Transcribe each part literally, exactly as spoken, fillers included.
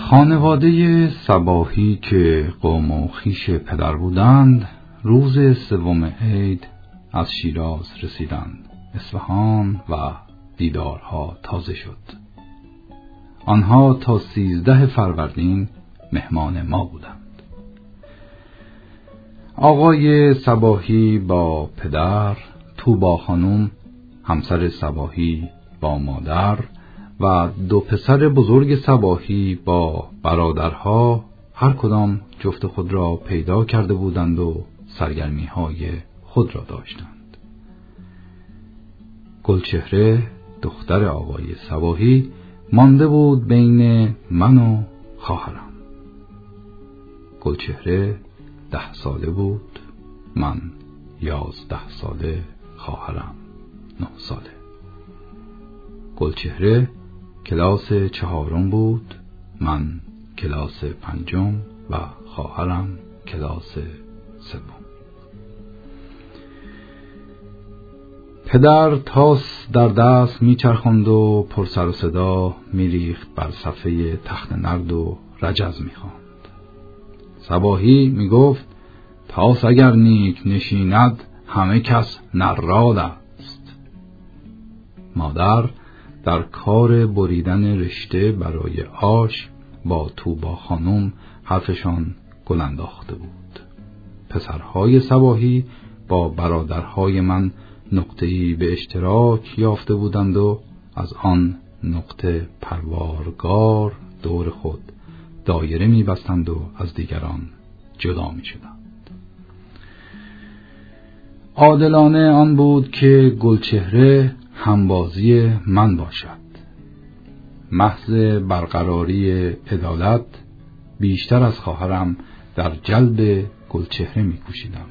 خانواده صباحی که قوم و خویش پدر بودند، روز سوم عید از شیراز رسیدند اصفهان و دیدارها تازه شد. آنها تا سیزده فروردین مهمان ما بودند. آقای صباحی با پدر، طوبا خانم همسر صباحی با مادر و دو پسر بزرگ صباحی با برادرها هر کدام جفت خود را پیدا کرده بودند و سرگرمی های خود را داشتند. گلچهره دختر آقای صباحی مانده بود بین من و خواهرم. گلچهره ده ساله بود، من یازده ساله، خواهرم نه ساله. گلچهره کلاس چهارم بود، من کلاس پنجم و خواهرم کلاس سوم. پدر تاس در دست میچرخاند و پر سر و صدا میریخت بر صفحه تخت نرد و رجز میخواند. صباحی میگفت تاس اگر نیک نشیند همه کس نراد است. مادر در کار بریدن رشته برای آش با طوبا خانم حرفشان گل انداخته بود. پسرهای صباحی با برادرهای من نقطه‌ای به اشتراک یافته بودند و از آن نقطه پروارگار دور خود دایره می بستند و از دیگران جدا می شدند. عادلانه آن بود که گلچهره همبازی من باشد. محض برقراری عدالت بیشتر از خواهرم در جلب گلچهره می کوشیدم.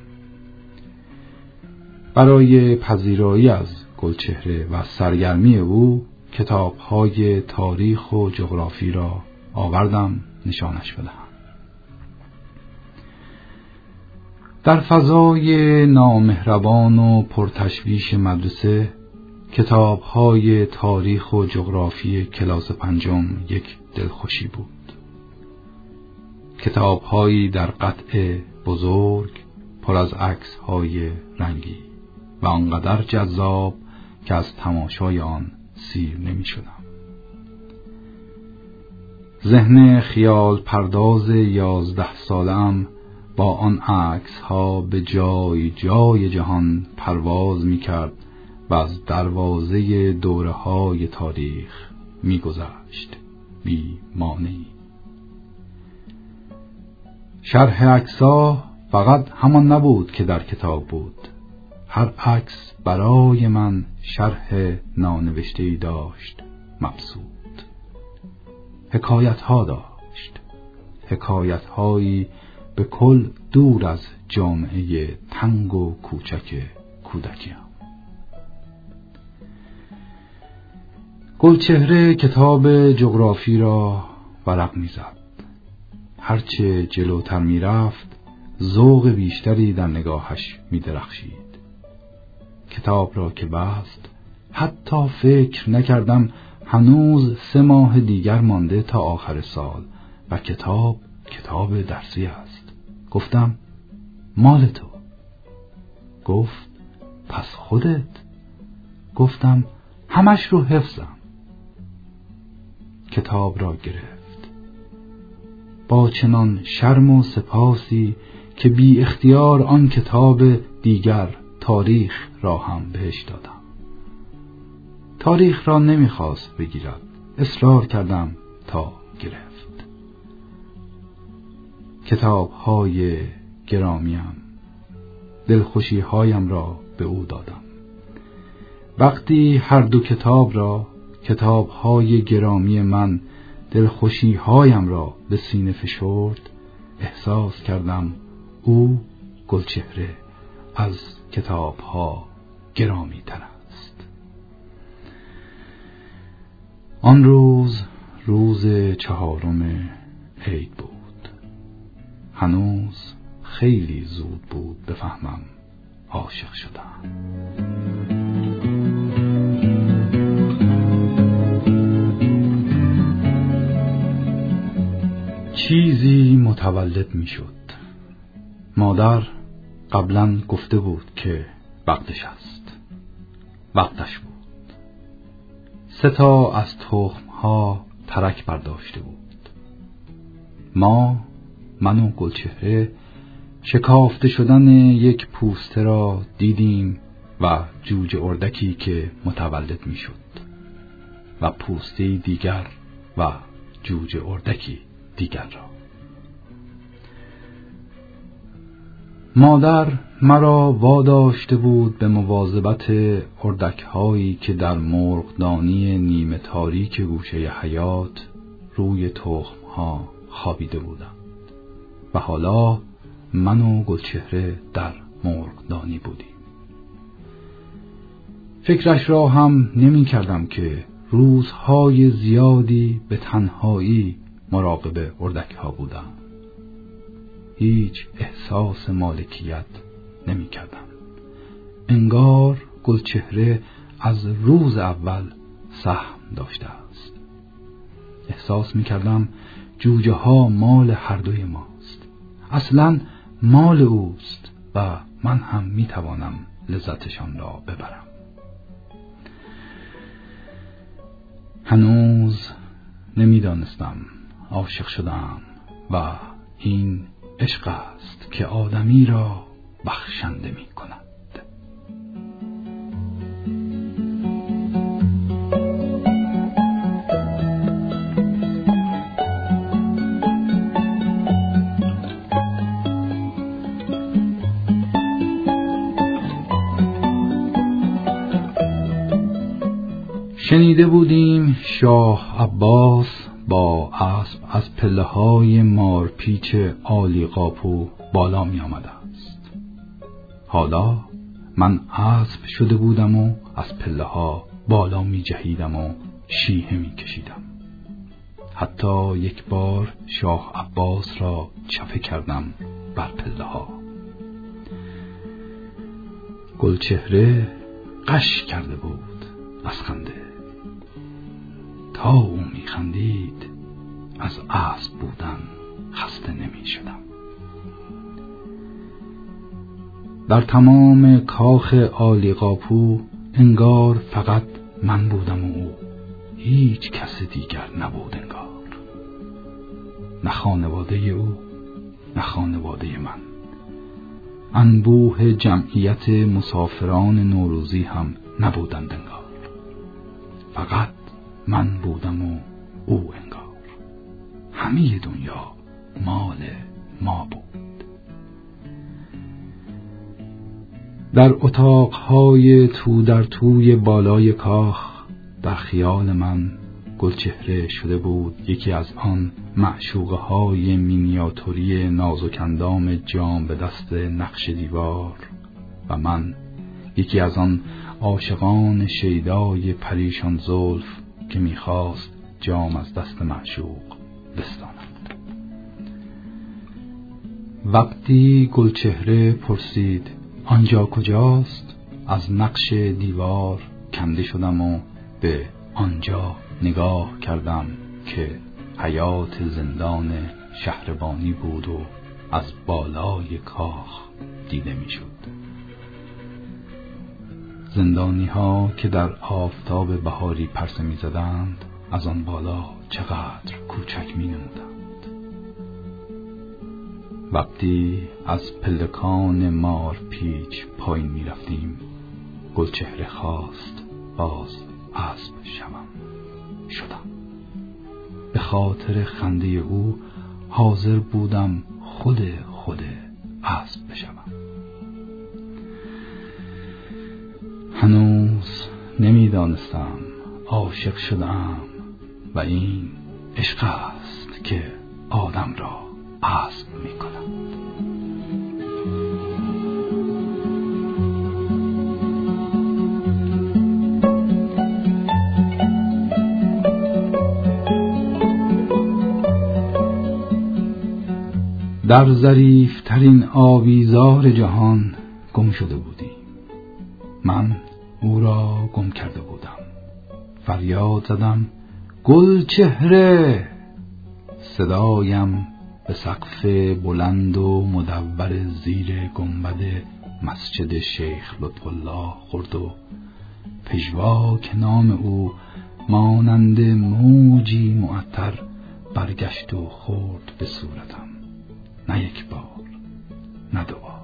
برای پذیرایی از گلچهره و سرگرمی او کتاب‌های تاریخ و جغرافی را آوردم نشانش بدهم. در فضای نامهربان و پرتشویش مدرسه کتاب‌های تاریخ و جغرافی کلاس پنجم یک دلخوشی بود. کتاب‌هایی در قطع بزرگ پر از عکس‌های رنگی و آنقدر جذاب که از تماشای آن سیر نمی شدم. ذهن خیال پرداز یازده سالم با آن عکس‌ها به جای جای جهان پرواز می کرد و از دروازه دوره‌های تاریخ می گذشت بی مانعی. شرح عکس‌ها فقط همان نبود که در کتاب بود. هر عکس برای من شرح نانوشته‌ای داشت مبسوط. حکایت‌ها داشت، حکایت‌هایی به کل دور از جامعه تنگ و کوچک کودکیم. گلچهره کتاب جغرافی را ورق می‌زد. هرچه جلوتر می‌رفت ذوق بیشتری در نگاهش می‌درخشید. کتاب را که بست حتی فکر نکردم هنوز سه ماه دیگر مانده تا آخر سال و کتاب کتاب درسی است. گفتم مال تو. گفت پس خودت. گفتم همش رو حفظم. کتاب را گرفت. با چنان شرم و سپاسی که بی اختیار آن کتاب دیگر تاریخ را هم بهش دادم. تاریخ را نمیخواست بگیرد. اصرار کردم تا گرفت. کتاب‌های گرامیم، دلخوشی‌هایم را به او دادم. وقتی هر دو کتاب را، کتاب‌های گرامی من دلخوشی‌هایم را به سینه فشرد، احساس کردم او گلچهره از کتاب‌ها گرامی تر است. آن روز روز چهارم عید بود. هنوز خیلی زود بود بفهمم عاشق شدم. چیزی متولد می شد. مادر قبلا گفته بود که وقتش است. وقتش بود. سه تا از تخم‌ها ترک برداشته بود. ما، من و گلچهره، شکافته شدن یک پوسته را دیدیم و جوجه اردکی که متولد می شد و پوسته دیگر و جوجه اردکی دیگر را. مادر مرا واداشته بود به مواظبت اردک‌هایی که در مرغدانی نیمه تاریک گوشه حیاط روی تخم‌ها خوابیده بودند و حالا من و گلچهره در مرغدانی بودیم. فکرش را هم نمی کردم که روزهای زیادی به تنهایی مراقب اردک‌ها بودم. هیچ احساس مالکیت نمی کردم. انگار گلچهره از روز اول سهم داشته است. احساس می کردم جوجه ها مال هر دوی ماست. اصلاً مال اوست و من هم می توانم لذتشان را ببرم. هنوز نمی دانستم عاشق شدم و این عشق است که آدمی را بخشنده می کند. شنیده بودیم شاه عباس با اسب از پله های مارپیچ عالی قاپو بالا می آمده است. حالا من اسب شده بودم و از پله ها بالا می جهیدم و شیهه می کشیدم. حتی یک بار شاه عباس را چفه کردم بر پله ها. گلچهره قش کرده بود از خنده. تا او می خندید از اسب بودن خسته نمی شدم. در تمام کاخ عالی قاپو انگار فقط من بودم و او، هیچ کس دیگر نبود انگار. نه خانواده او، نه خانواده من. انبوه جمعیت مسافران نوروزی هم نبودند انگار. فقط من بودم و او انگار. همه دنیا مال ما بود. در اتاقهای تو در توی بالای کاخ در خیال من گلچهره شده بود یکی از آن معشوقه های مینیاتوری نازکندام جام به دست نقش دیوار و من یکی از آن عاشقان شیدای پریشان زلف که میخواست جام از دست معشوق بستاند. وقتی گلچهره پرسید آنجا کجاست، از نقش دیوار کنده شدم و به آنجا نگاه کردم که حیات زندان شهربانی بود و از بالای کاخ دیده میشد. زندانی ها که در آفتاب بهاری پرسه می زدند از آن بالا چقدر کوچک می نمودند. وقتی از پلکان مار پیچ پایین می رفتیم گلچهره خواست باز اسب شوم. شدم. به خاطر خنده او حاضر بودم خود خود اسب بشوم. هنوز نمیدانستم عاشق شدم و این عشق است که آدم را اسب می کند. در ظریف‌ترین آویزار جهان گم شده بودیم. من او را گم کرده بودم. فریاد زدم گلچهره. صدایم به سقف بلند و مدور زیر گنبد مسجد شیخ لطف الله خورد و پژواک نام او مانند موجی معطر برگشت و خورد به صورتم، نه یک بار نه دو بار.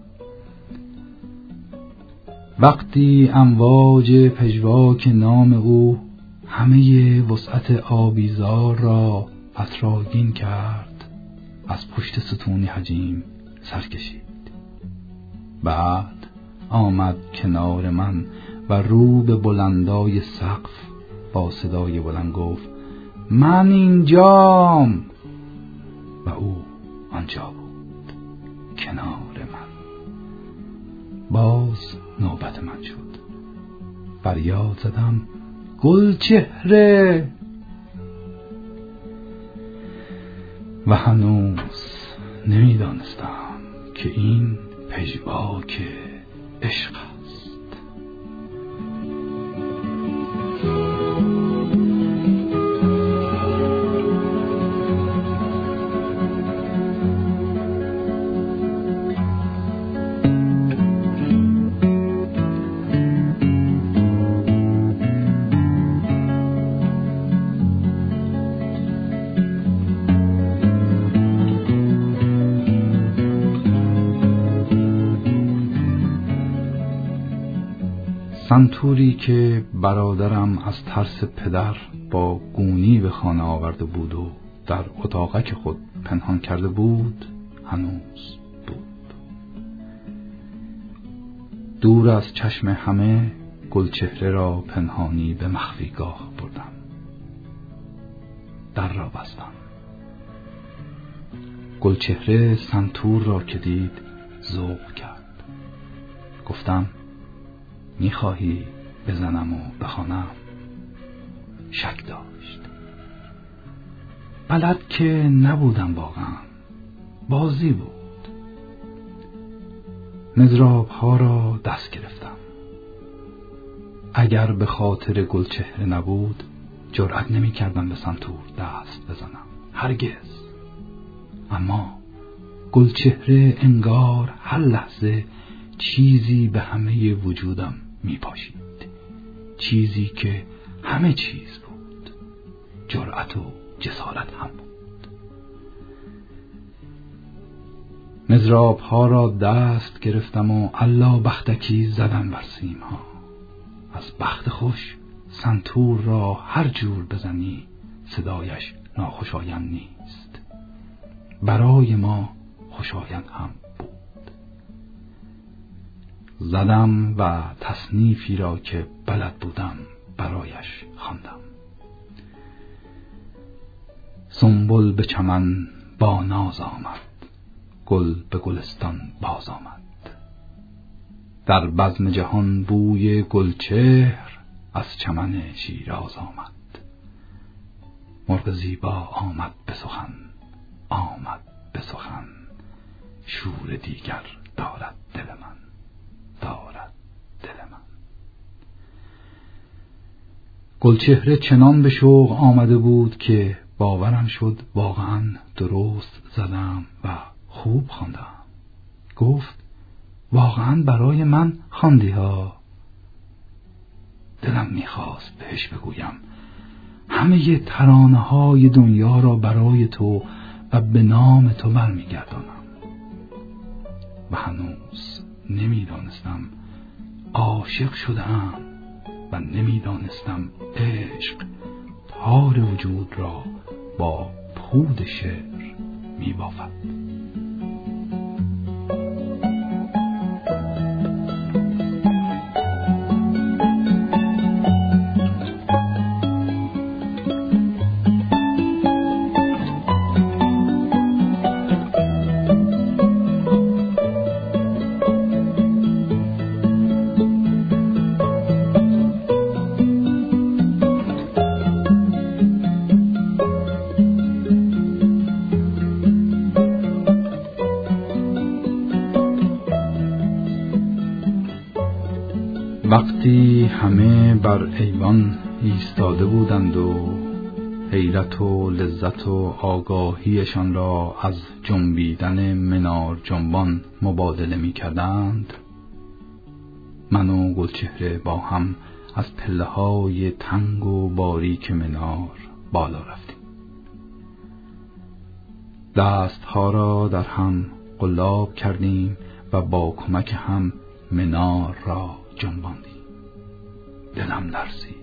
وقتی امواج پژواک نام او همه وسعت آبیزار را عطرآگین کرد، از پشت ستونی حجیم سر کشید. بعد آمد کنار من و رو به بلندای سقف با صدای بلند گفت من اینجام، و او آنجا بود کنار من. باز نوبت من شد. فریاد زدم گلچهره، و هنوز نمیدانستم که این پژواک عشق است. سنتوری که برادرم از ترس پدر با گونی به خانه آورده بود و در اتاقک خود پنهان کرده بود هنوز بود. دور از چشم همه گلچهره را پنهانی به مخفیگاه بردم. در را بستم. گلچهره سنتور را که دید ذوق کرد. گفتم میخواهی بزنم و بخوانم؟ شک داشت. بلد که نبودم، واقعا بازی بود. مضراب ها را دست گرفتم. اگر به خاطر گلچهره نبود جرأت نمی کردم به سنتور دست بزنم، هرگز. اما گلچهره انگار هر لحظه چیزی به همه وجودم می پاشید، چیزی که همه چیز بود، جرأت و جسارت هم بود. مضراب ها را دست گرفتم و الله بختکی زدم بر سیم ها. از بخت خوش سنتور را هر جور بزنی صدایش ناخوشایند نیست، برای ما خوشایند هم بود. زدم و تصنیفی را که بلد بودم برایش خواندم. سنبل به چمن با ناز آمد، گل به گلستان باز آمد. در بزم جهان بوی گلچهر از چمن شیراز آمد. مرغ زیبا آمد به سخن، آمد به سخن، شور دیگر دارد دل من، دارد دل من. گلچهره چنان به شوق آمده بود که باورم شد واقعا درست زدم و خوب خواندم. گفت واقعا برای من خواندی ها. دلم میخواست بهش بگویم همه ترانه های دنیا را برای تو و به نام تو برمیگردانم، و هنوز نمیدانستم عاشق شدم و نمیدانستم عشق تار وجود را با پود شعر میبافد. وقتی همه بر ایوان ایستاده بودند و حیرت و لذت و آگاهیشان را از جنبیدن منار جنبان مبادله می کردند، من و گلچهره با هم از پله های تنگ و باریک منار بالا رفتیم. دستها را در هم قلاب کردیم و با کمک هم منار را جنباندیم. دلم لرزید.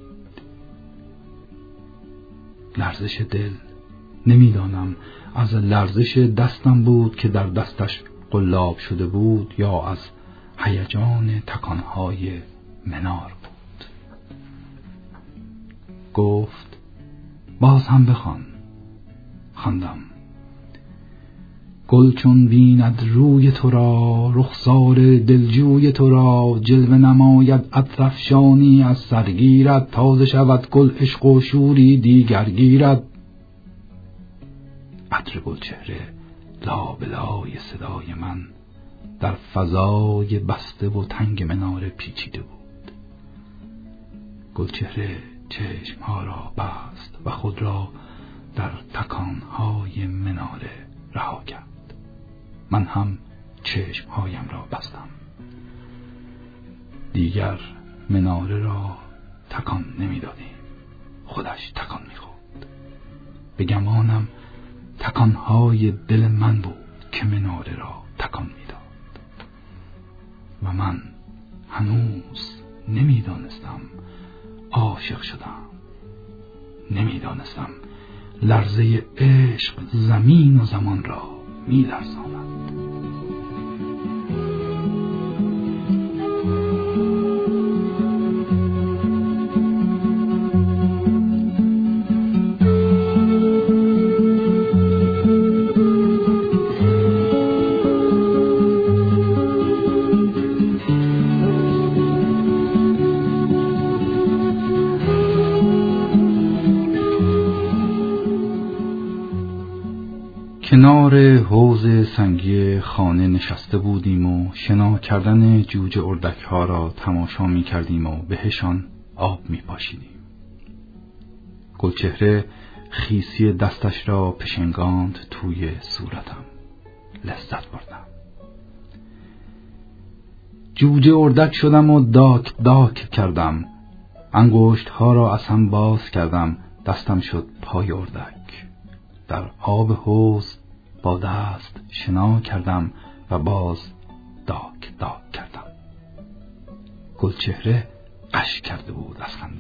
لرزش دل نمیدانم از لرزش دستم بود که در دستش قلاب شده بود یا از هیجان تکانهای منار بود. گفت باز هم بخوان. خواندم: گل چون بیند روی تو را، رخسار دلجوی تو را، جلوه نماید عطرافشانی از سرگیرد، تازه شود گل عشق و شوری دیگر گیرد. عطر گلچهره لابلای صدای من در فضای بسته و تنگ مناره پیچیده بود. گلچهره چشمها را بست و خود را در تکانهای مناره رها کرد. من هم چشمهایم را بستم. دیگر مناره را تکان نمی دادیم. خودش تکان می خورد. به گمانم تکانهای دل من بود که مناره را تکان می داد. و من هنوز نمی دانستم عاشق شدم. نمی دانستم لرزه عشق زمین و زمان را می لرزاند. کنار حوض سنگی خانه نشسته بودیم و شنا کردن جوجه اردک ها را تماشا می کردیم و بهشان آب می پاشیدیم. گلچهره خیسی دستش را پشنگاند توی صورتم. لذت بردم. جوجه اردک شدم و داک داک کردم. انگشت ها را از هم باز کردم. دستم شد پای اردک. در آب حوض با دست شنا کردم و باز داک داک کردم. گلچهره غش کرده بود از خنده.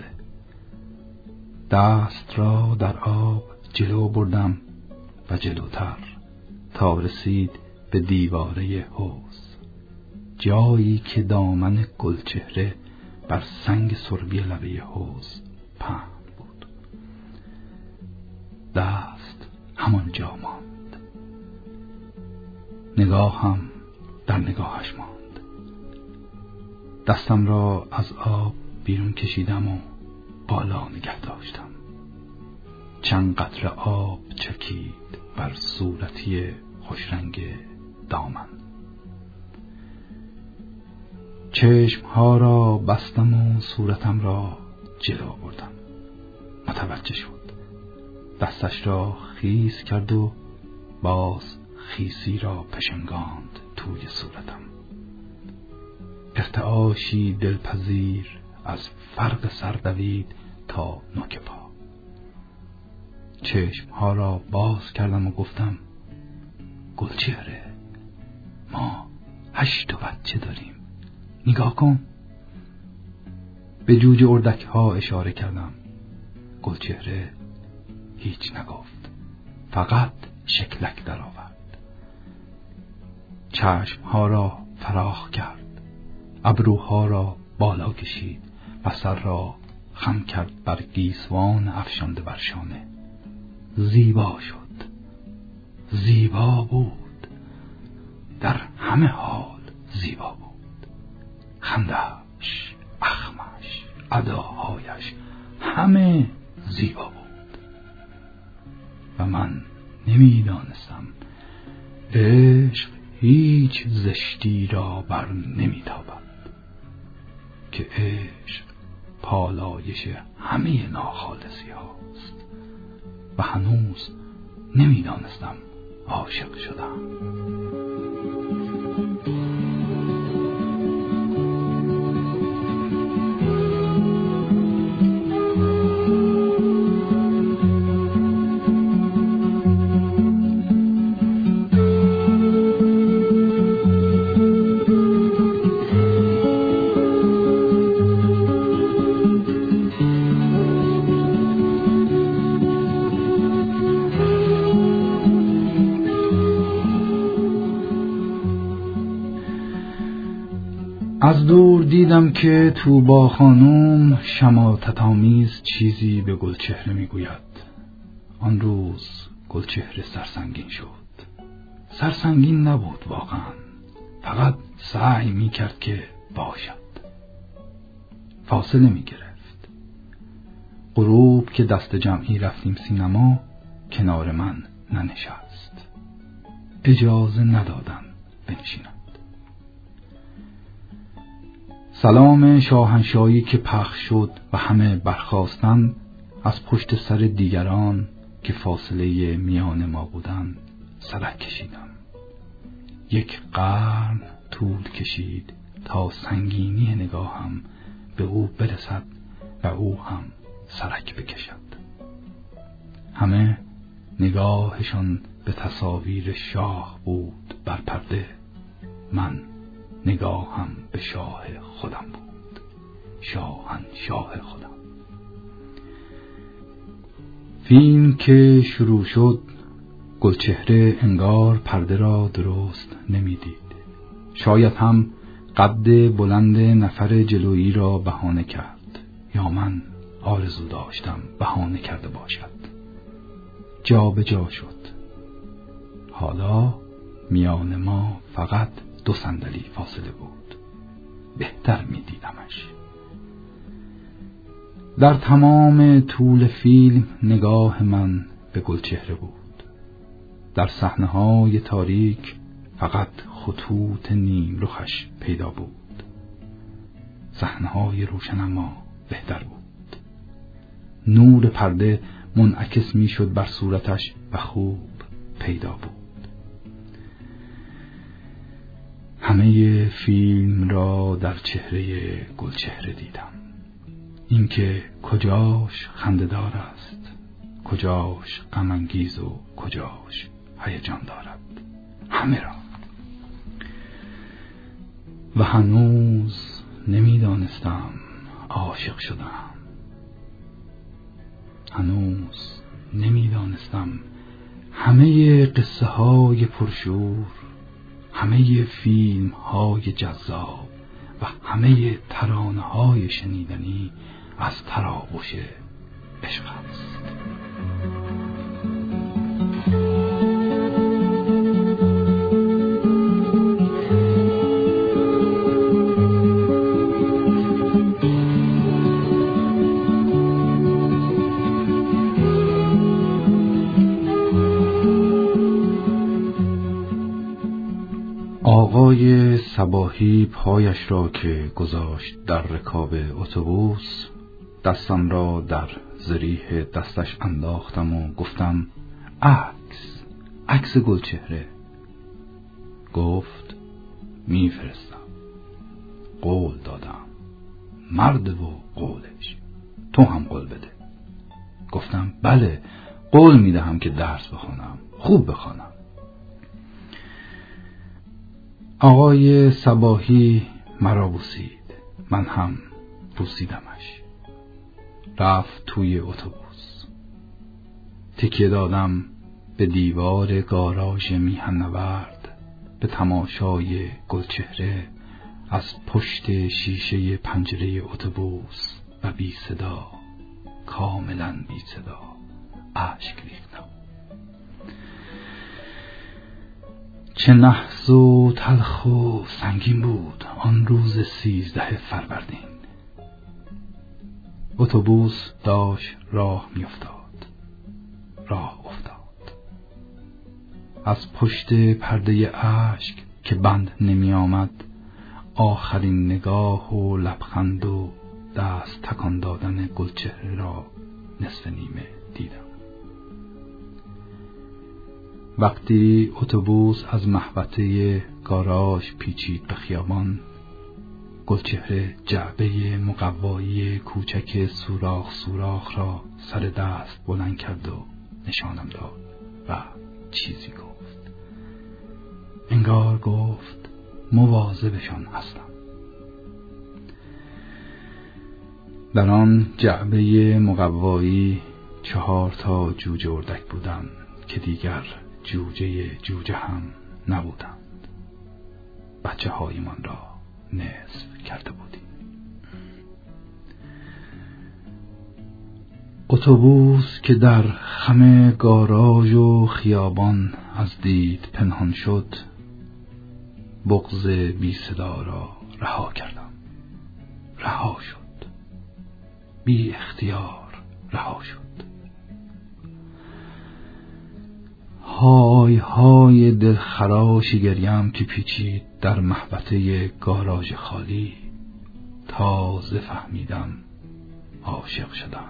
دست را در آب جلو بردم و جلوتر تا رسید به دیواره حوض، جایی که دامن گلچهره بر سنگ سربی لبه حوض پهن بود. دست همانجا ماند. نگاهم در نگاهش ماند. دستم را از آب بیرون کشیدم و بالا نگه داشتم. چند قطره آب چکید بر صورتی خوشرنگ دامن. چشمها را بستم و صورتم را جلو بردم. متوجه شد. دستش را خیس کرد و باز خیسی را پشنگاند توی صورتم. ارتعاشی دلپذیر از فرق سر دوید تا نوک پا. چشمها را باز کردم و گفتم: گلچهره، ما هشت تا بچه داریم، نگاه کن. به جوجه اردک ها اشاره کردم. گلچهره هیچ نگفت، فقط شکلک در آورد. چشمها را فراخ کرد، ابروها را بالا کشید و سر را خم کرد بر گیسوان افشانده بر شانه. زیبا شد. زیبا بود. در همه حال زیبا بود. خنده‌اش، اخمش، اداهایش همه زیبا بود. و من نمیدانستم عشق هیچ زشتی را بر نمیتابد، که عشق پالایش همه ناخالصی هاست و هنوز نمیدانستم عاشق شدم. از دور دیدم که طوبی خانم شماتت‌آمیز چیزی به گلچهره میگوید. آن روز گلچهره سرسنگین شد. سرسنگین نبود واقعا، فقط سعی میکرد که باشد. فاصله میگرفت. غروب که دست جمعی رفتیم سینما کنار من ننشست. اجازه ندادن بنشینم. سلام شاهنشاهی که پخش شد و همه برخاستند، از پشت سر دیگران که فاصله میان ما بودند سرک کشیدم. یک قرن طول کشید تا سنگینی نگاهم به او برسد و او هم سرک بکشد. همه نگاهشان به تصاویر شاه بود بر پرده، من نگاهم به شاه خودم بود، شاهنشاه خودم. فیلم که شروع شد گلچهره انگار پرده را درست نمیدید. شاید هم قد بلند نفر جلویی را بهانه کرد، یا من آرزو داشتم بهانه کرده باشد. جا به جا شد. حالا میان ما فقط دو صندلی فاصله بود. بهتر می دیدمش. در تمام طول فیلم نگاه من به گلچهره بود. در صحنه‌های تاریک فقط خطوط نیم رخش پیدا بود. صحنه‌های روشن اما بهتر بود. نور پرده منعکس می شد بر صورتش و خوب پیدا بود. همه فیلم را در چهره گلچهره دیدم. اینکه کجاش خنده‌دار است، کجاش غم انگیز و کجاش هیجان دارد، همه را. و هنوز نمیدانستم عاشق شدم. هنوز نمیدانستم همه قصه های پرشور، همه فیلم های جذاب و همه ترانه های شنیدنی از تراوش عشق است. آقای صباحی پایش را که گذاشت در رکاب اتوبوس، دستم را در زریح دستش انداختم و گفتم عکس، عکس گلچهره. گفت میفرستم. قول دادم. مرد و قولش. تو هم قول بده. گفتم بله، قول میدهم که درس بخونم، خوب بخونم. آقای صباحی مرا بوسید، من هم بوسیدمش. رفت توی اتوبوس. تکیه دادم به دیوار گاراژ میهن نورد، به تماشای گلچهره از پشت شیشه پنجره اتوبوس و بی صدا، کاملا بی صدا اشک ریختم. چه نحس و تلخ و سنگین بود آن روز سیزده فروردین. اتوبوس داشت راه میافتاد. راه افتاد. از پشت پرده اشک که بند نمی آمد، آخرین نگاه و لبخند و دست تکان دادن گلچهره را نصف نیمه دیدم. وقتی اتوبوس از محوطه گاراژ پیچید به خیابان، گلچهره جعبه مقوایی کوچک سوراخ سوراخ را سر دست بلند کرد و نشانم داد و چیزی گفت. انگار گفت مواظبشان هستم. در آن جعبه مقوایی چهار تا جوجه اردک بودند که دیگر جوجه جوجه هم نبودند. بچه هایمان را نصف کرده بودیم. اتوبوس که در خم گاراژ و خیابان از دید پنهان شد، بغض بی صدا را رها کردم. رها شد. بی اختیار رها شد. های های دلخراش گریم که پیچید در محوطه گاراژ خالی. تازه فهمیدم عاشق شدم.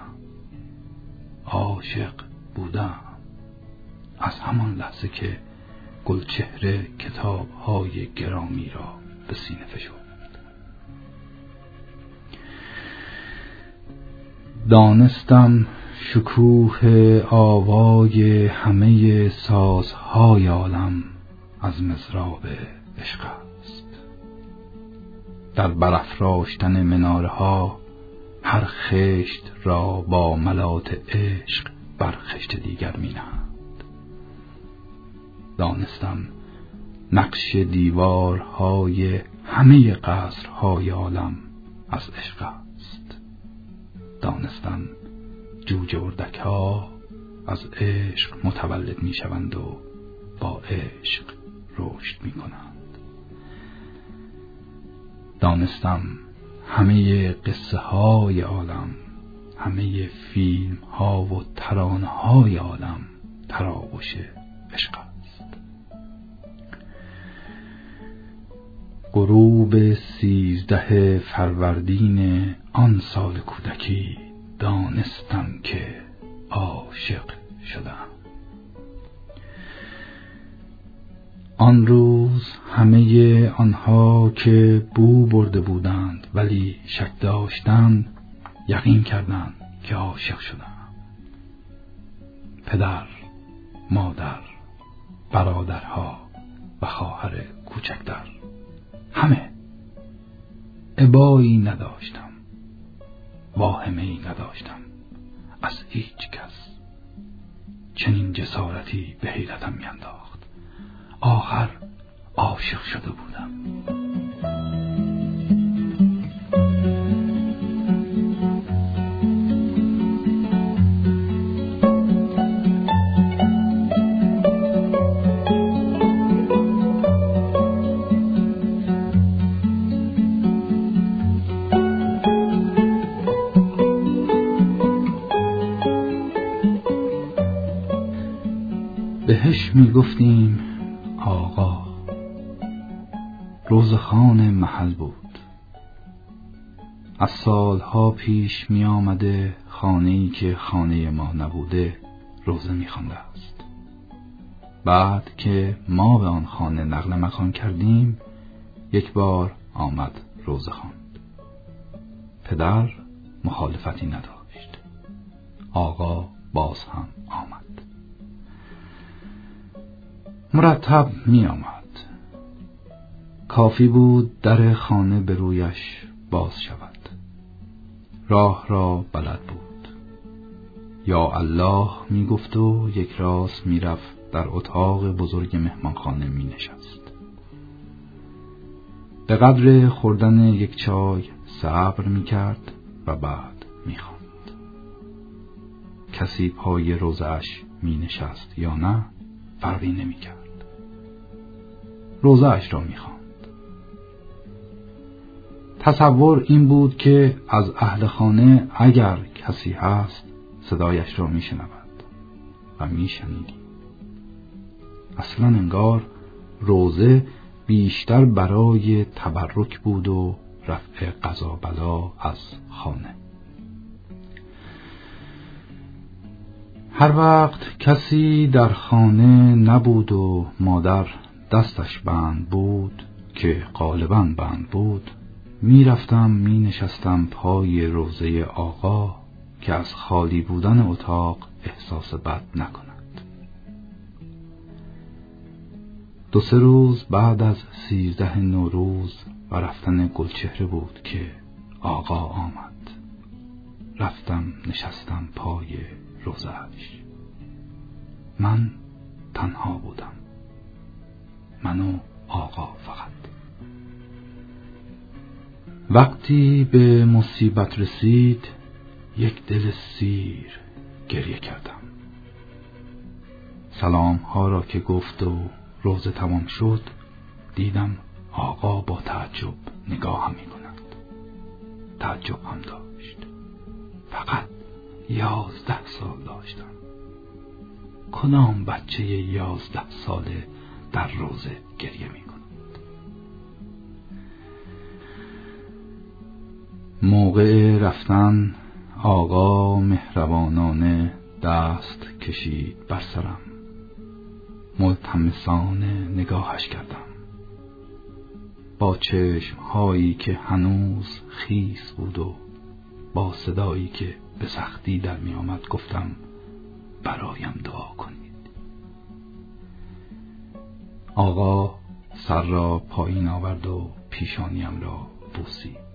عاشق بودم از همان لحظه که گلچهره کتاب‌های گرامی را به سینه فشرد. دانستم شکوه آوای همه سازهای عالم از مضراب عشق است. در برافراشتن منارها هر خشت را با ملات عشق بر خشت دیگر می نهند. دانستم نقش دیوارهای همه قصرهای عالم از عشق است. دانستم جوجه اردک ها از عشق متولد می شوند و با عشق رشد می کنند. دانستم همه قصه های عالم، همه فیلم ها و ترانه های عالم تراوش عشق است. غروب سیزده فروردین آن سال کودکی دانستم که عاشق شدم. آن روز همه آنها که بو برده بودند ولی شک داشتند یقین کردند که عاشق شدم. پدر، مادر، برادرها و خواهر کوچکتر، همه. ابایی نداشتم، واهمه‌ای نداشتم از هیچ کس. چنین جسارتی به حیرتم میانداخت. آخر عاشق شده بودم. بهش می گفتیم آقا. روزخان محل بود. از سالها پیش می آمده خانه‌ای که خانه ما نبوده روزه می خوانده است. بعد که ما به آن خانه نقل مکان کردیم یک بار آمد روزه خواند. پدر مخالفتی نداشت. آقا باز هم آمد. مرتب می آمد. کافی بود در خانه به رویش باز شود. راه را بلد بود. یا الله می گفت و یک راست می رفت در اتاق بزرگ مهمانخانه می نشست. به قدر خوردن یک چای صبر می کرد و بعد می خواند. کسی پای روزه‌اش می نشست یا نه فرقی نمی کرد. روزه‌اش را می خواند. تصور این بود که از اهل خانه اگر کسی هست صدایش را می شنود و می شنیدیم. اصلا انگار روزه بیشتر برای تبرک بود و رفع قضا بلا از خانه. هر وقت کسی در خانه نبود و مادر دستش بند بود که غالباً بند بود، می رفتم می نشستم پای روضه آقا که از خالی بودن اتاق احساس بد نکند. دو سه روز بعد از سیزده نوروز و رفتن گلچهره بود که آقا آمد. رفتم نشستم پای روضه‌اش. من تنها بودم، من و آقا فقط. وقتی به مصیبت رسید یک دل سیر گریه کردم. سلام ها را که گفت و روزه تمام شد، دیدم آقا با تعجب نگاه هم می کند. تعجب هم داشت. فقط یازده سال داشتم. کدام بچه یازده ساله در روزه گریه می کند؟ موقع رفتن آقا مهربانانه دست کشید بر سرم. ملتمسانه نگاهش کردم. با چشم هایی که هنوز خیس بود و با صدایی که به سختی در می آمد گفتم برایم دعا کنید. آقا سر را پایین آورد و پیشانیم را بوسید.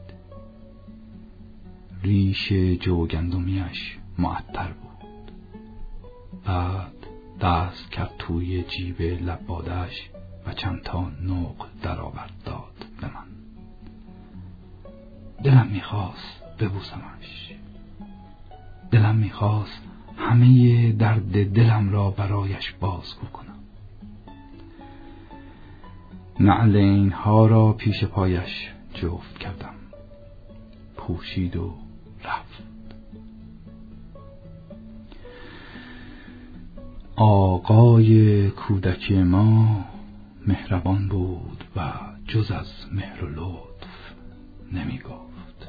ریش جوگندمیش معطر بود. بعد دست کرد توی جیب لبادش و چند تا نقل در آورد داد به من. دلم میخواست ببوسمش. دلم میخواست همه درد دلم را برایش بازگو کنم. نعلین ها را پیش پایش جفت کردم. پوشید و رفت. آقای کودکی ما مهربان بود و جز از مهر و لطف نمی گفت.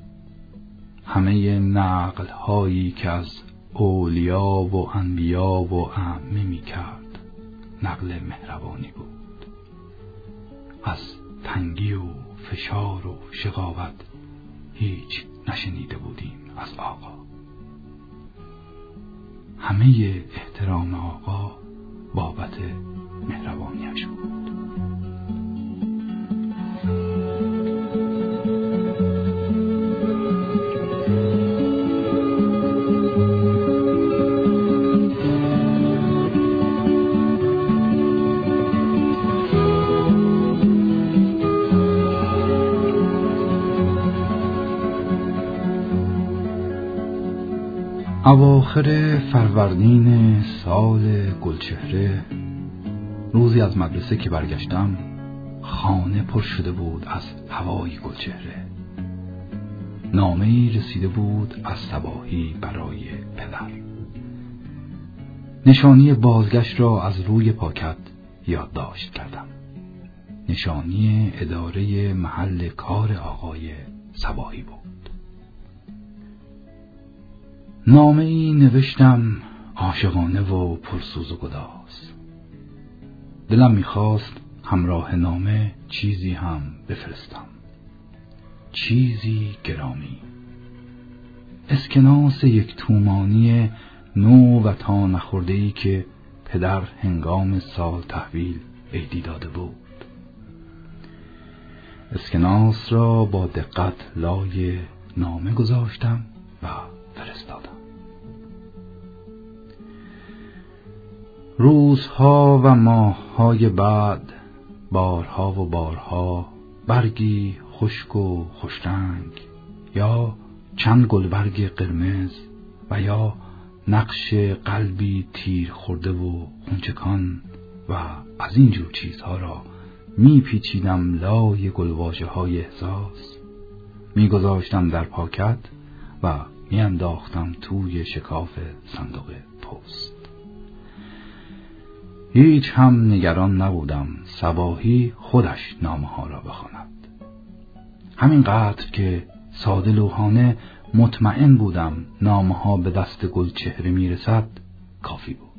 همه نقل هایی که از اولیا و انبیا و اعمه می کرد نقل مهربانی بود. از تنگی و فشار و شقاوت هیچ نشنیده بودیم از آقا. همه احترام آقا بابت مهربانیش بود. اواخر فروردین سال گلچهره، روزی از مدرسه که برگشتم، خانه پر شده بود از هوای گلچهره. نامه‌ای رسیده بود از صباحی برای پدر. نشانی بازگشت را از روی پاکت یادداشت کردم. نشانی اداره محل کار آقای صباحی بود. نامه‌ای نوشتم عاشقانه و پرسوز و گداز. دلم میخواست همراه نامه چیزی هم بفرستم. چیزی گرامی. اسکناس یک تومانی نو و تا نخورده‌ای که پدر هنگام سال تحویل عیدی داده بود. اسکناس را با دقت لای نامه گذاشتم و فرستادم. روزها و ماههای بعد بارها و بارها برگی خشک و خوشرنگ یا چند گلبرگ قرمز و یا نقش قلبی تیر خورده و خونچکان و از این جور چیزها را می پیچیدم لای گلواژه های احساس، می گذاشتم در پاکت و می انداختم توی شکاف صندوق پست. هیچ هم نگران نبودم صباحی خودش نامه ها را بخواند. همینقدر که ساده لوحانه مطمئن بودم نامه ها به دست گلچهره می رسد، کافی بود.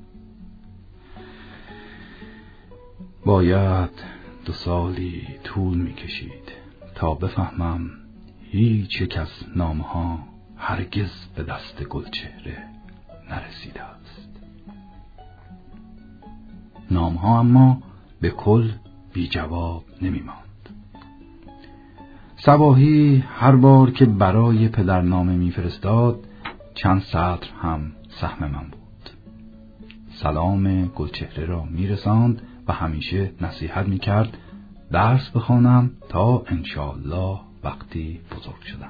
باید دو سالی طول می کشید تا بفهمم هیچ یک از نامه ها هرگز به دست گلچهره نرسیده است. نامه ها اما به کل بی جواب نمی ماند. صباحی هر بار که برای پدر نامه می فرستاد چند سطر هم سهم من بود. سلام گلچهره را می رساند و همیشه نصیحت می کرد درس بخوانم تا انشاءالله وقتی بزرگ شدم.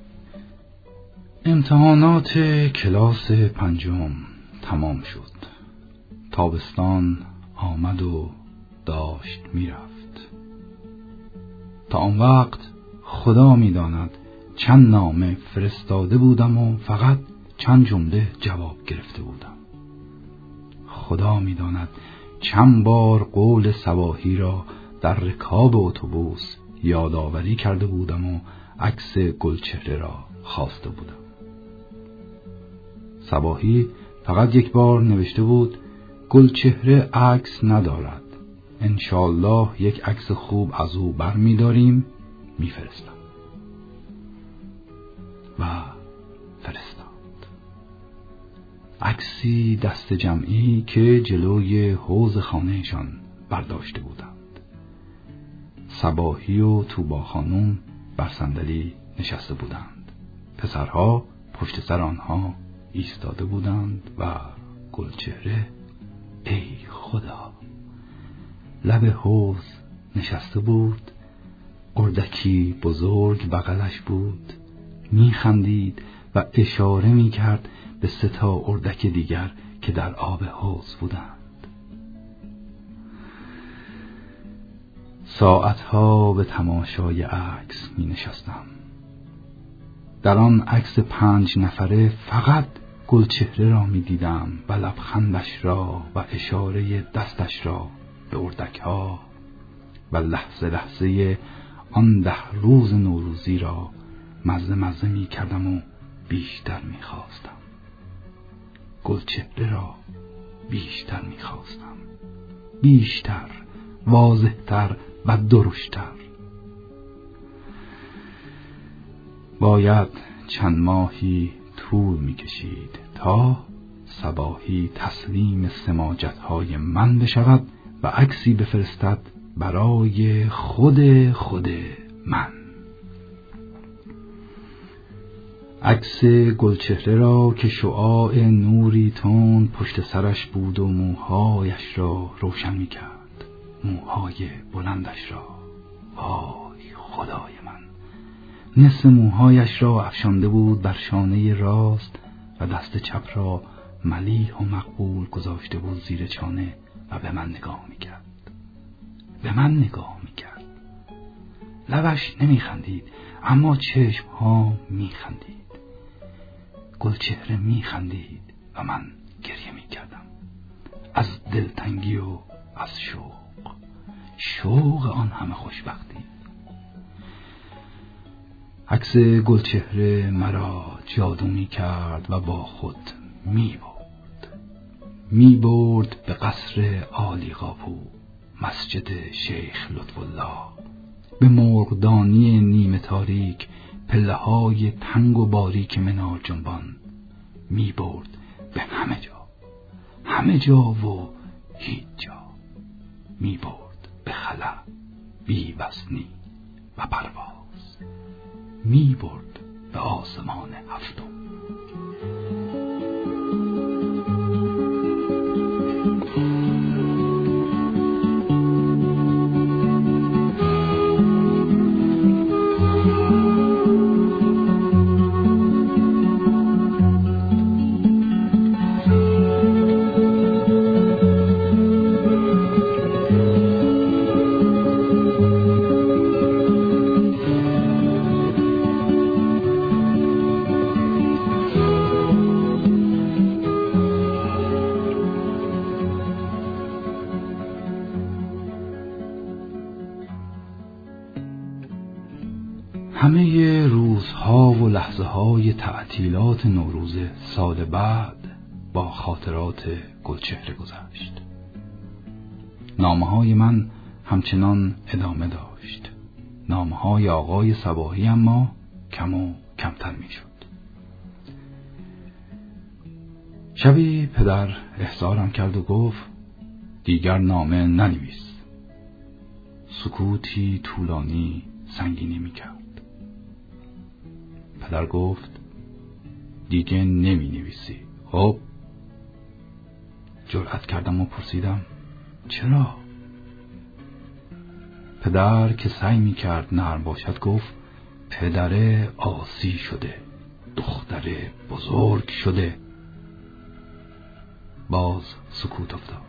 امتحانات کلاس پنجم تمام شد. تابستان آمد و داشت می رفت. تا آن وقت خدا می داند چند نامه فرستاده بودم و فقط چند جمله جواب گرفته بودم. خدا می داند چند بار قول صباحی را در رکاب اتوبوس یادآوری کرده بودم و عکس گلچهره را خواسته بودم. صباحی فقط یک بار نوشته بود گلچهره عکس ندارد، انشالله یک عکس خوب از او برمی داریم میفرستم. و فرستاد. عکسی دست جمعی که جلوی حوض خانهشان برداشته بودند. صباحی و طوبا خانم بر صندلی نشسته بودند. پسرها پشت سر آنها ایستاده بودند و گلچهره ای خدا لب حوض نشسته بود. اردکی بزرگ بغلش بود، میخندید و اشاره میکرد به سه تا اردک دیگر که در آب حوض بودند. ساعتها به تماشای عکس می نشستم. در آن عکس پنج نفره فقط گلچهره را می دیدم و لبخندش را و اشاره دستش را به اردکها و لحظه لحظه آن ده روز نوروزی را مزه مزه می کردم و بیشتر می خواستم. گلچهره را بیشتر می خواستم. بیشتر، واضحتر و درشتر. باید چند ماهی طول می کشید تا صباحی تسلیم سماجت‌های من بشود و عکسی بفرستد برای خود خود من. عکس گلچهره را که شعاع نوری تند پشت سرش بود و موهایش را روشن می کرد. موهای بلندش را. وای خدای من. نصف موهایش را افشانده بود بر شانه راست و دست چپ را ملیح و مقبول گذاشته بود زیر چانه و به من نگاه می کرد. به من نگاه می کرد. لبش نمی خندید اما چشم ها می خندید. گلچهره می خندید و من گریه می کردم. از دلتنگی و از شوق. شوق آن همه خوشبختی. عکس گلچهره مرا جادو می کرد و با خود می برد. می برد به قصر عالی قاپو، مسجد شیخ لطف الله، به مرغدانی نیمه تاریک، پله های تنگ و باریک منار جنبان. می برد به همه جا، همه جا و هیچ جا. می برد به خلا، بی وزنی و پرواز. می برد به آسمان هفتم. همه روزها و لحظه های تعطیلات نوروز سال بعد با خاطرات گلچهره گذشت. نامه‌های من همچنان ادامه داشت. نامه‌های آقای صباحی اما کم و کمتر می‌شد. شبی پدر احضارم کرد و گفت دیگر نامه ننویس. سکوتی طولانی سنگینی می‌کرد. پدر گفت دیگه نمی‌نویسی. خب. جرأت کردم و پرسیدم چرا؟ پدر که سعی می‌کرد نرم باشد گفت پدر عاصی شده، دختر بزرگ شده. باز سکوت افتاد.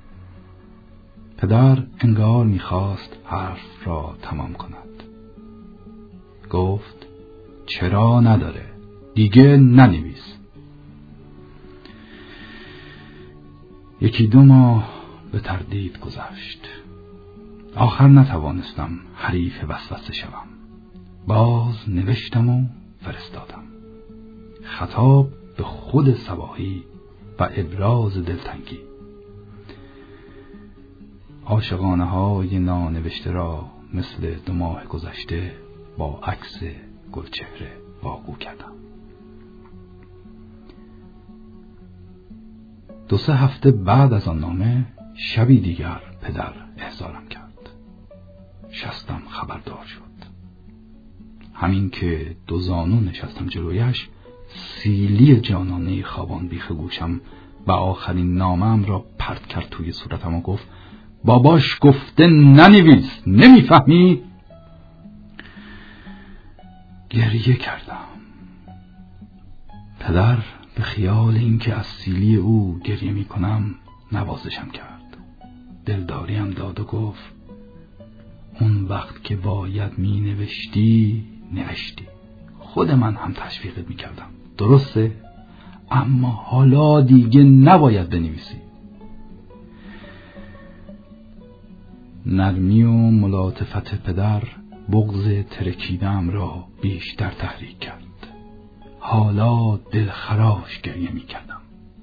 پدر انگار می‌خواست حرف را تمام کند. گفت چرا نداره؟ دیگه ننویس. یکی دو ماه به تردید گذشت. آخر نتوانستم حریف وسوسه شوم. باز نوشتم و فرستادم. خطاب به خود صباحی و ابراز دلتنگی. عاشقانه های نانوشته را مثل دو ماه گذشته با عکس گلچهره واگو کردم. دو سه هفته بعد از آن نامه شبی دیگر پدر احضارم کرد. شستم خبردار شد. همین که دو زانو نشستم جلویش، سیلی جانانه خوابان بیخ گوشم و آخرین نامم را پرت کرد توی صورتم و گفت باباش گفته ننویس، نمیفهمی؟ گریه کردم. پدر به خیال اینکه از سیلی او گریه می کنم نوازشم کرد. دلداریم داد و گفت اون وقت که باید می نوشتی نوشتی. خود من هم تشویقت می کردم. درسته؟ اما حالا دیگه نباید بنویسی. نرمی و ملاطفت پدر بغض ترکیدم را بیشتر تحریک کرد. حالا دلخراش گریه می کردم.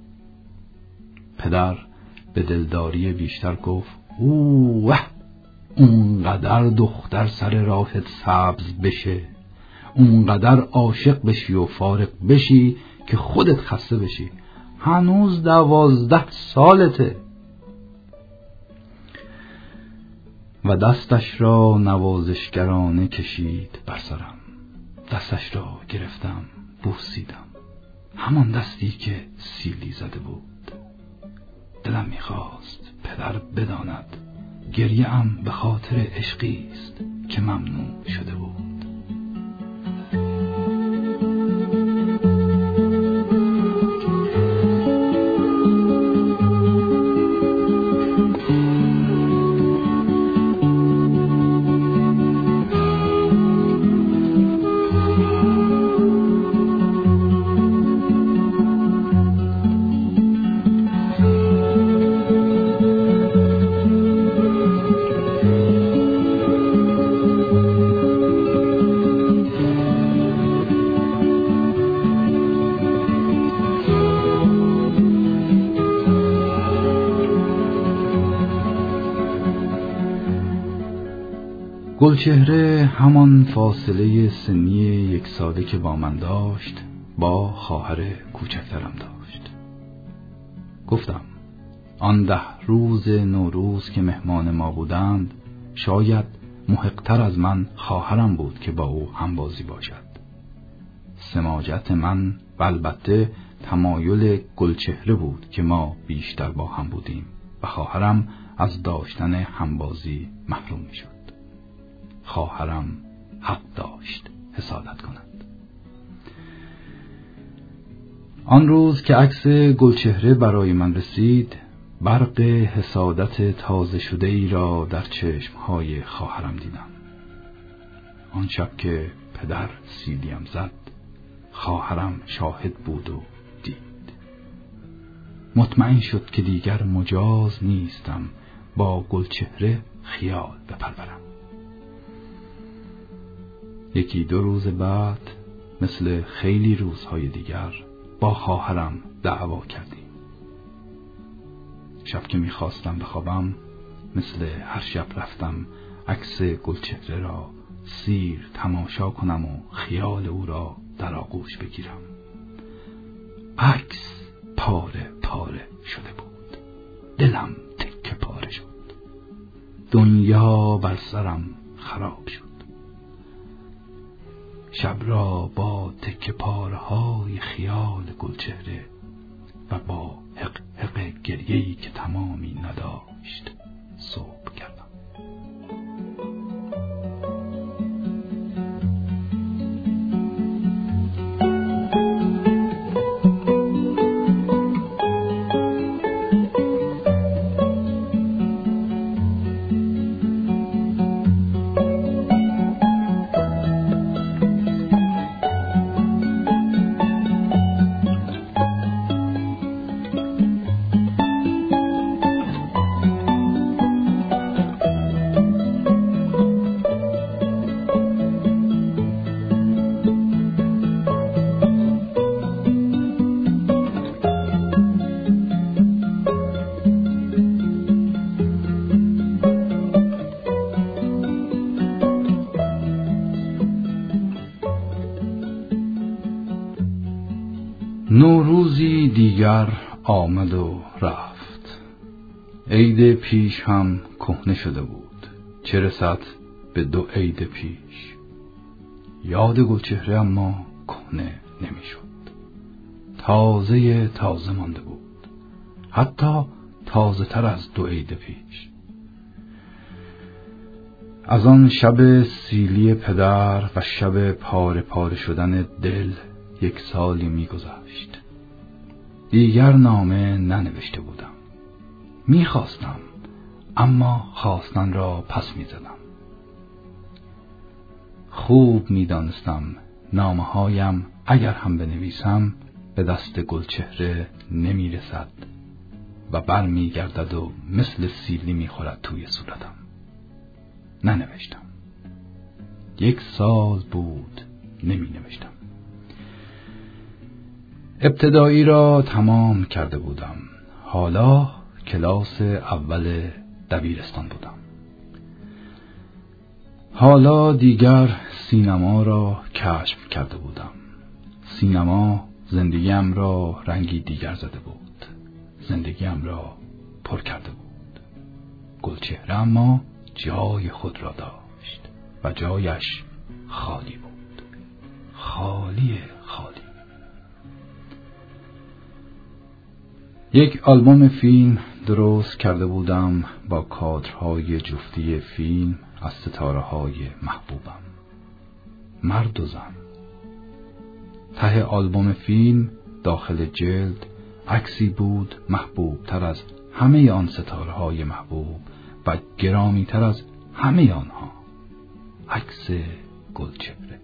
پدر به دلداری بیشتر گفت اوه، اونقدر دختر سر راهت سبز بشه، اونقدر عاشق بشی و فارق بشی که خودت خسته بشی. هنوز دوازده سالته. و دستش را نوازشگرانه کشید بر سرم. دستش را گرفتم، بوسیدم. همان دستی که سیلی زده بود. دلم میخواست پدر بداند گریه ام به خاطر عشقی است که ممنوع شده بود. گلچهره همان فاصله سنی یک ساله که با من داشت با خواهر کوچکترم داشت. گفتم آن ده روز نوروز که مهمان ما بودند شاید محق‌تر از من خواهرم بود که با او همبازی باشد. سماجت من و البته تمایل گلچهره بود که ما بیشتر با هم بودیم و خواهرم از داشتن همبازی محروم می شد. خواهرم حق داشت حسادت کند. آن روز که عکس گلچهره برای من رسید، برق حسادت تازه شده ای را در چشمهای خواهرم دیدم. آن شب که پدر سیلیم زد، خواهرم شاهد بود و دید. مطمئن شد که دیگر مجاز نیستم با گلچهره خیال بپرورم. یکی دو روز بعد مثل خیلی روزهای دیگر با خواهرم دعوا کردیم. شب که میخواستم بخوابم مثل هر شب رفتم عکس گلچهره را سیر تماشا کنم و خیال او را در آغوش بگیرم. عکس پاره پاره شده بود، دلم تکه پاره شد، دنیا بر سرم خراب شد. شب را با تکه پاره های خیال گلچهره و با حق حق گریه‌ای که تمامی نداشت صبح کردم. نوروزی دیگر آمد و رفت. عید پیش هم کهنه شده بود، چه رسد به دو عید پیش. یاد گلچهره اما کهنه نمیشد، تازه تازه مانده بود، حتی تازه تر از دو عید پیش. از آن شب سیلی پدر و شب پاره پاره شدن دل یک سالی می‌گذشت. دیگر نامه ننوشته بودم. می‌خواستم اما خواستن را پس می‌زدم. خوب می‌دانستم نامه‌هایم اگر هم بنویسم به دست گلچهره نمی‌رسد و بر می‌گردد و مثل سیلی می‌خورد توی صورتم. ننوشتم. یک سال بود نمی‌نوشتم. ابتدایی را تمام کرده بودم. حالا کلاس اول دبیرستان بودم. حالا دیگر سینما را کشف کرده بودم. سینما زندگیم را رنگی دیگر زده بود. زندگیم را پر کرده بود. گلچهره اما جای خود را داشت و جایش خالی بود. خالی خالی. یک آلبوم فیلم درست کرده بودم با کادرهای جفتی فیلم از ستاره‌های محبوبم، مرد و زن. ته آلبوم فیلم داخل جلد عکسی بود محبوب تر از همه آن ستاره‌های محبوب و گرامی تر از همه آنها، عکس گلچهره.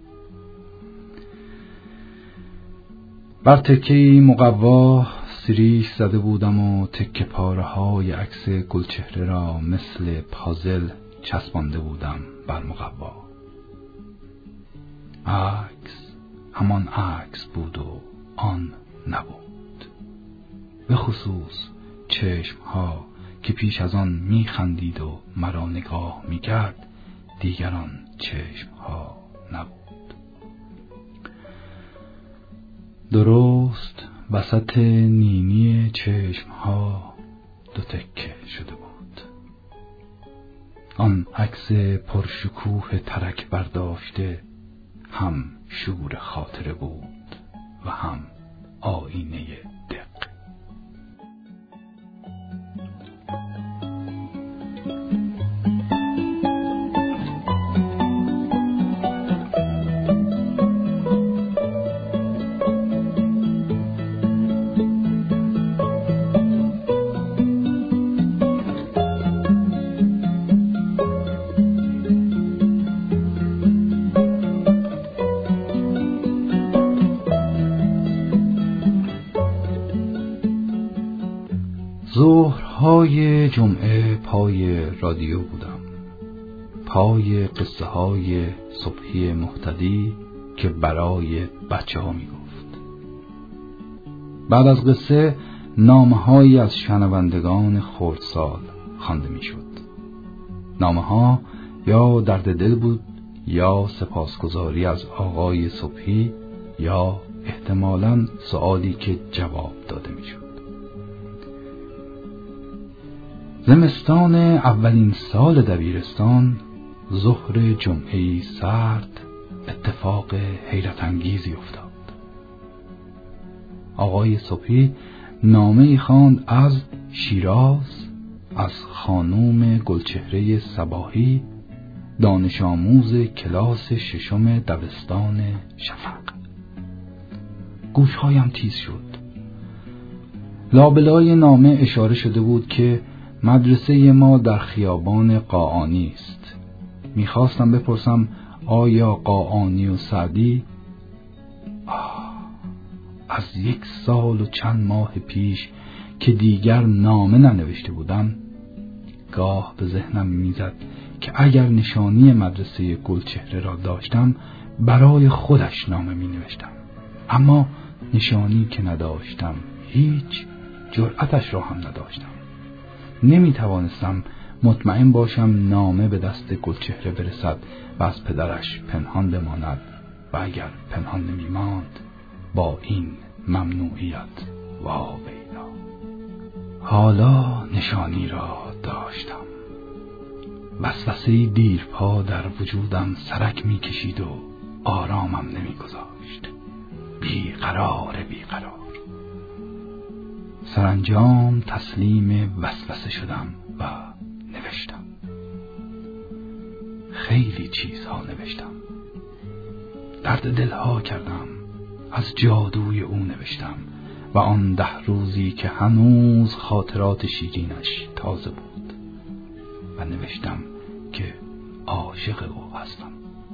بر تکه‌ای مقوا سریش زده بودم و تکه پاره های عکس گلچهره را مثل پازل چسبانده بودم بر مقوا. عکس همان عکس بود و آن نبود. به خصوص چشم ها که پیش از آن می خندید و مرا نگاه می کرد دیگران چشم ها نبود. درست وسط نینی چشم ها دو تکه شده بود. آن عکس پرشکوه ترک برداشته هم شور خاطره بود و هم آینه دق. ظهرهای جمعه پای رادیو بودم، پای قصه های صبحی مهتدی که برای بچه ها می گفت. بعد از قصه نامه‌هایی از شنوندگان خردسال خوانده می‌شد. نامه‌ها یا درد دل بود، یا سپاسگزاری از آقای صبحی، یا احتمالاً سؤالی که جواب داده می‌شد. زمستان اولین سال دبیرستان، ظهر جمعه‌ای سرد، اتفاق حیرت انگیزی افتاد. آقای صبحی نامه‌ای خواند از شیراز، از خانوم گلچهره صباحی، دانش آموز کلاس ششم دبستان شفق. گوشهایم تیز شد. لابلای نامه اشاره شده بود که مدرسه ما در خیابان قاآنی است. میخواستم بپرسم آیا قاآنی و سعدی؟ آه، از یک سال و چند ماه پیش که دیگر نامه ننوشته بودم، گاه به ذهنم میزد که اگر نشانی مدرسه گلچهره را داشتم برای خودش نامه می نوشتم. اما نشانی که نداشتم، هیچ جرأتش را هم نداشتم. نمی توانستم مطمئن باشم نامه به دست گلچهره برسد و از پدرش پنهان بماند و اگر پنهان نمی ماند با این ممنوعیت واویلا. حالا نشانی را داشتم. وسوسه‌ای دیرپا در وجودم سرک می کشید و آرامم نمی گذاشت. بیقرار بیقرار. سرانجام تسلیم وسوسه شدم و نوشتم. خیلی چیزها نوشتم. درد دلها کردم. از جادوی او نوشتم و آن ده روزی که هنوز خاطرات شیرینش تازه بود و نوشتم که عاشق او هستم.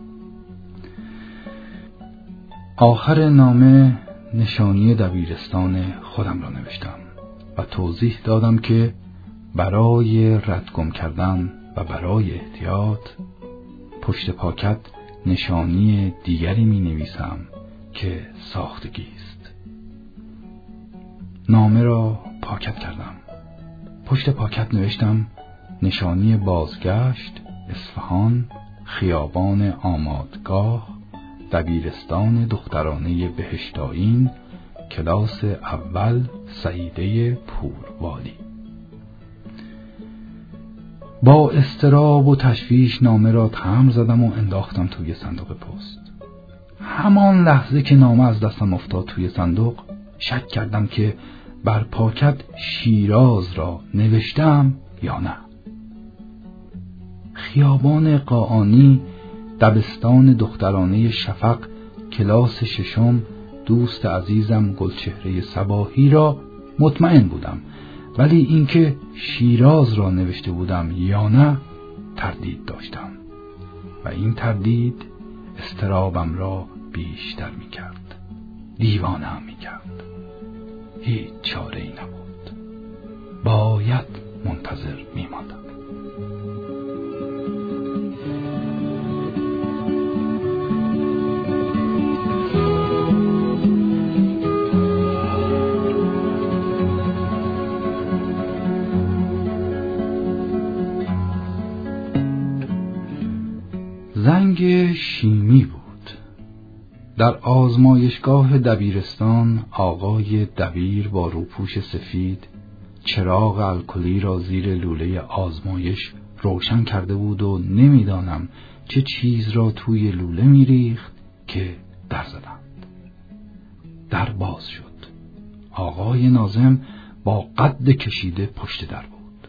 آخر نامه نشانی دبیرستان خودم را نوشتم و توضیح دادم که برای ردگم کردن و برای احتیاط پشت پاکت نشانی دیگری می نویسم که ساختگی است. نامه را پاکت کردم. پشت پاکت نوشتم نشانی بازگشت، اصفهان، خیابان آمادگاه، دبیرستان دخترانه بهشتایین، کلاس اول، سعیده پوروالی. با اضطراب و تشویش نامه را تمر زدم و انداختم توی صندوق پست. همان لحظه که نامه از دستم افتاد توی صندوق شک کردم که بر پاکت شیراز را نوشتم یا نه. خیابان قاآنی، دبستان دخترانه شفق، کلاس ششم، دوست عزیزم گلچهره صباحی را مطمئن بودم، ولی اینکه شیراز را نوشته بودم یا نه تردید داشتم و این تردید اضطرابم را بیشتر می کرد. دیوانه هم می کرد. هیچ چاره ای نبود. باید منتظر می ماندم. زنگ شیمی بود. در آزمایشگاه دبیرستان آقای دبیر با روپوش سفید چراغ الکلی را زیر لوله آزمایش روشن کرده بود و نمیدانم چه چیز را توی لوله میریخت که در زدند. در باز شد. آقای ناظم با قد کشیده پشت در بود.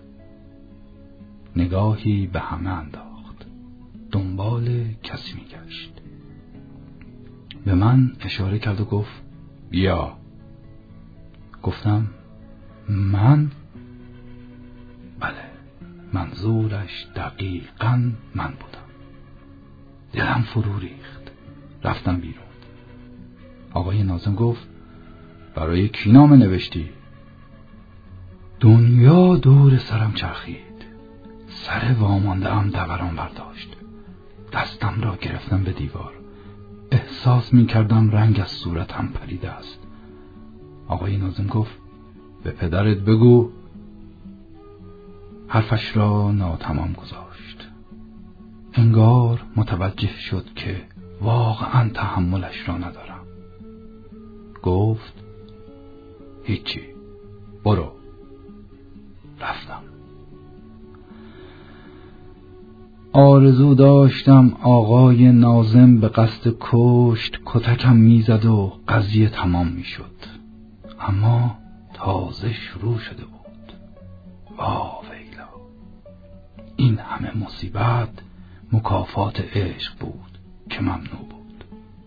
نگاهی به همه انداخت. دنبال کسی میگشت. به من اشاره کرد و گفت بیا. گفتم من؟ بله، منظورش دقیقاً من بودم. دلم فرو ریخت. رفتم بیرون. آقای ناظم گفت برای کی نامه نوشتی؟ دنیا دور سرم چرخید. سر وامانده ام دوران برداشت. دستم را گرفتم به دیوار. احساس می کردم رنگ از صورتم پریده است. آقای ناظم گفت به پدرت بگو. حرفش را ناتمام گذاشت. انگار متوجه شد که واقعا تحملش را ندارم. گفت هیچی، برو. رفتم. آرزو داشتم آقای ناظم به قصد کشت کتکم میزد و قضیه تمام میشد، اما تازه شروع شده بود. وا ویلا، این همه مصیبت مکافات عشق بود که ممنوع بود.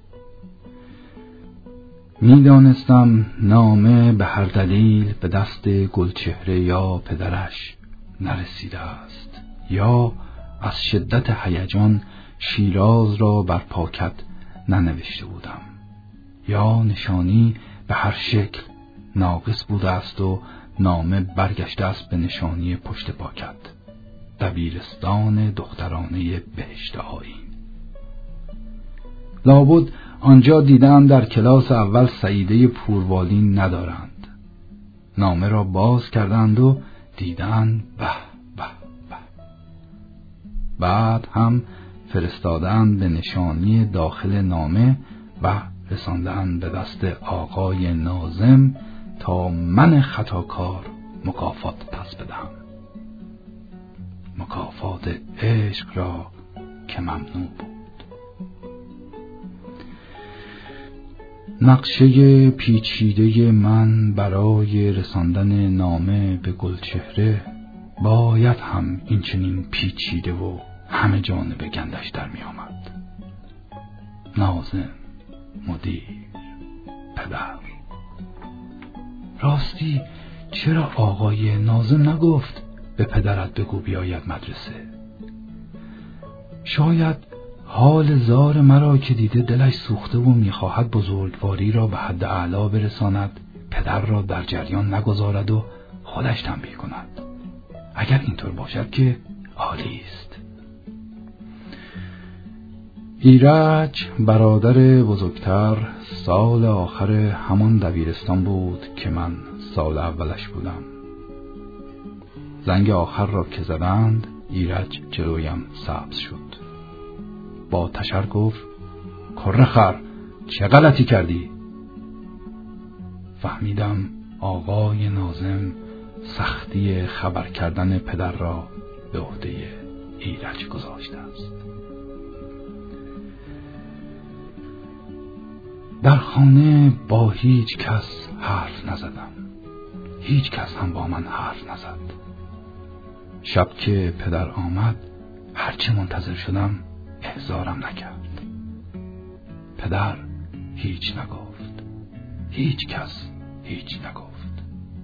میدانستم نامه به هر دلیل به دست گلچهره یا پدرش نرسیده است، یا از شدت هیجان شیراز را بر پاکت ننوشته بودم، یا نشانی به هر شکل ناقص بوده است و نامه برگشته است به نشانی پشت پاکت، دبیرستان دخترانه بهشت آیین. لابد آنجا دیدم در کلاس اول سعیده پوروالین ندارند. نامه را باز کردند و دیدند به به به. بعد هم فرستادند به نشانی داخل نامه و رساندند به دست آقای ناظم تا من خطاکار مکافات پس بدهم، مکافات عشق را که ممنوع بود. نقشه پیچیده من برای رساندن نامه به گلچهره باید هم این چنین پیچیده و همه جانبه گندش در می آمد. ناظم، مدیر، پدر. راستی چرا آقای ناظم نگفت به پدرت بگو بیاید مدرسه؟ شاید حال زار مرا که دیده دلش سوخته و میخواهد بزرگواری را به حد اعلا برساند، پدر را در جریان نگذارد و خودش تنبیه کند. اگر اینطور باشد که عالی است. ایرج برادر بزرگتر سال آخر همان دبیرستان بود که من سال اولش بودم. زنگ آخر را که زدند ایرج جلویم سبز شد. با تشر گفت کره خر، چه غلطی کردی؟ فهمیدم آقای ناظم سختی خبر کردن پدر را به عهده ایرج گذاشته است. در خانه با هیچ کس حرف نزدم. هیچ کس هم با من حرف نزد. شب که پدر آمد هرچه منتظر شدم احضارم نکرد. پدر هیچ نگفت. هیچ کس هیچ نگفت.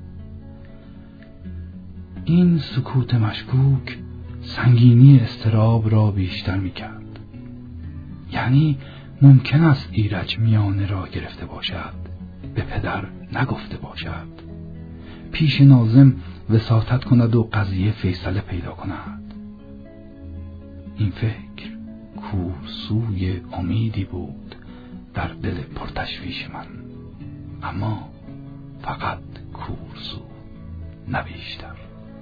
این سکوت مشکوک سنگینی اضطراب را بیشتر می‌کرد. یعنی ممکن است ایرج میانه را گرفته باشد، به پدر نگفته باشد، پیش ناظم وساطت کند و قضیه فیصله پیدا کند. این فکر کورسوی امیدی بود در دل پرتشویش من، اما فقط کورسو، نه بیشتر.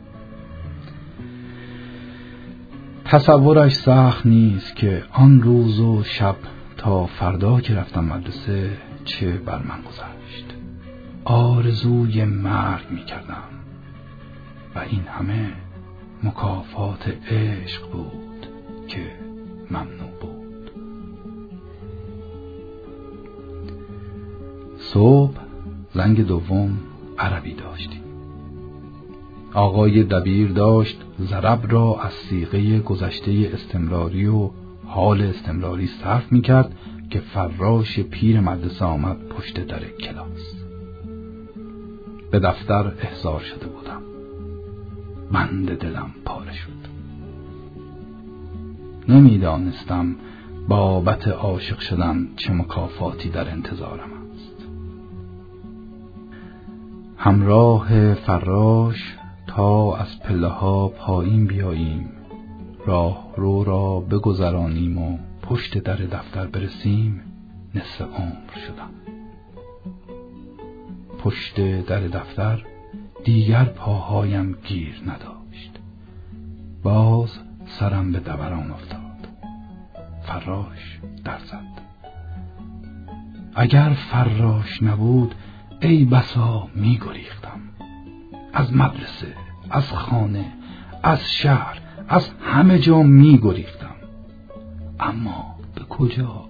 تصورش سخت نیست که آن روز و شب تا فردا که رفتم مدرسه چه بر من گذشت. آرزوی مرگ می کردم و این همه مکافات عشق بود که ممنوع بود. صبح زنگ دوم عربی داشتیم. آقای دبیر داشت ضرب را از صیغه گذشته استمراری و حال استمراری صرف می کرد که فراش پیر مدرسه آمد پشت در کلاس. به دفتر احضار شده بودم. بند دلم پاره شد. نمیدانستم بابت عاشق شدن چه مکافاتی در انتظارم است. همراه فراش تا از پله ها پایین بیاییم، راه رو را بگذرانیم و پشت در دفتر برسیم، نصف عمر شدم. پشت در دفتر دیگر پاهایم گیر نداشت. باز سرم به دوران افتاد. فراش در زد. اگر فراش نبود ای بسا می گریختم. از مدرسه، از خانه، از شهر، از همه جا می گریختم. اما به کجا؟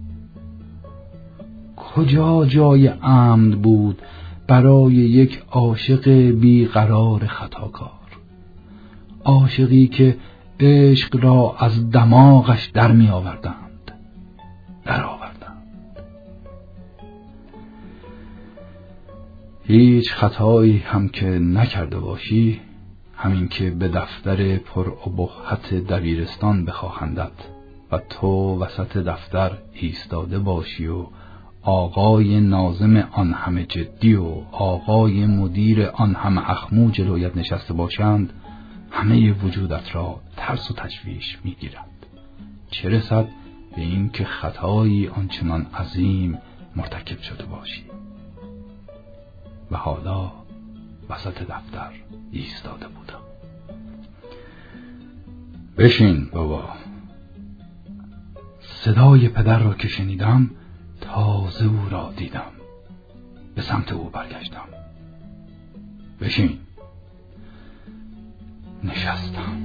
کجا جای امن بود برای یک عاشق بیقرار خطاکار؟ عاشقی که عشق را از دماغش در می آوردند، در آوردند. هیچ خطایی هم که نکرده باشی، همین که به دفتر پر ابهت دبیرستان بخواهندت و تو وسط دفتر ایستاده باشی و آقای ناظم آن همه جدی و آقای مدیر آن همه اخمو جلویت نشسته باشند، همه وجودت را ترس و تشویش میگیرد. چه رسد به این که خطایی آنچنان عظیم مرتکب شده باشی. و حالا وسط دفتر ایستاده بودم. بشین بابا. صدای پدر را که شنیدم تازه او را دیدم. به سمت او برگشتم. بشین. نشستم.